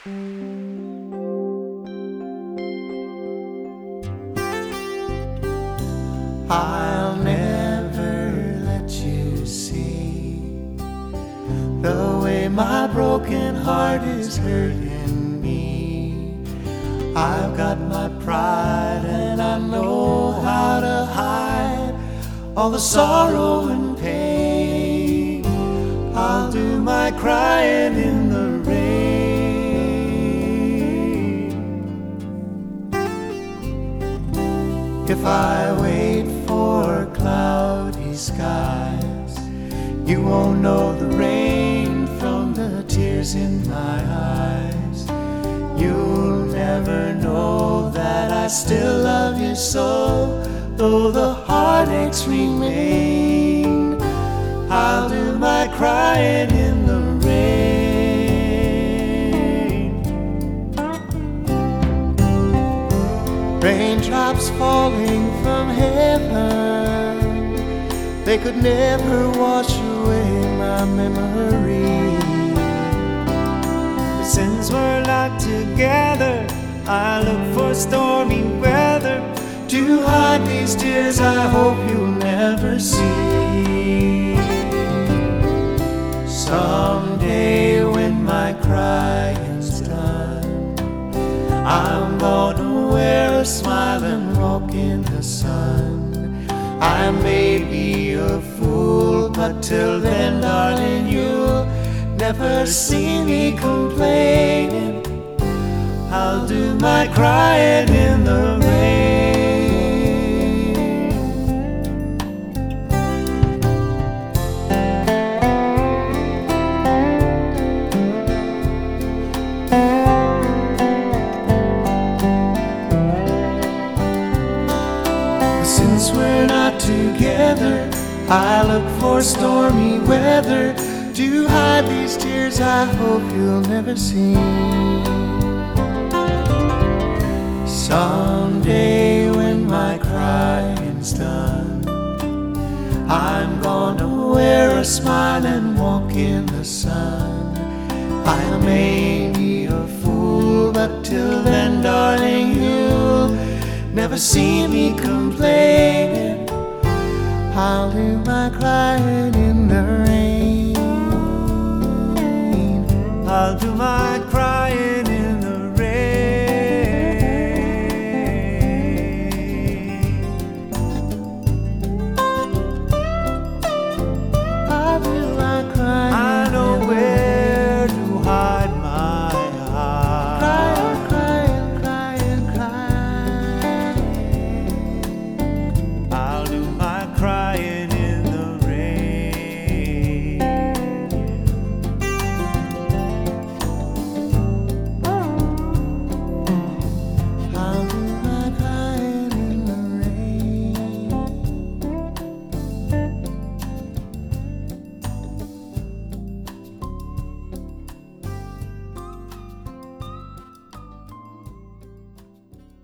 I'll never let you see the way my broken heart is hurting me. I've got my pride and I know how to hide all the sorrow and pain. I'll do my crying in the rain. If I wait for cloudy skies, you won't know the rain from the tears in my eyes. You'll never know that I still love you so, though the heartaches remain. I'll do my crying in the rain. Raindrops falling from heaven, they could never wash away my memory. Since we're not together, I look for stormy weather to hide these tears I hope you'll never see. Someday when my crying's done, I'm gonna wear a smile and walk in the sun. I may be a fool, but till then, darling, you'll never see me complaining. I'll do my crying in the rain. Since we're not together, I look for stormy weather to hide these tears I hope you'll never see. Someday when my crying's done, I'm gonna wear a smile and walk in the sun. I may be a fool, but till then, darling, you'll never see me complaining. I'll do my crying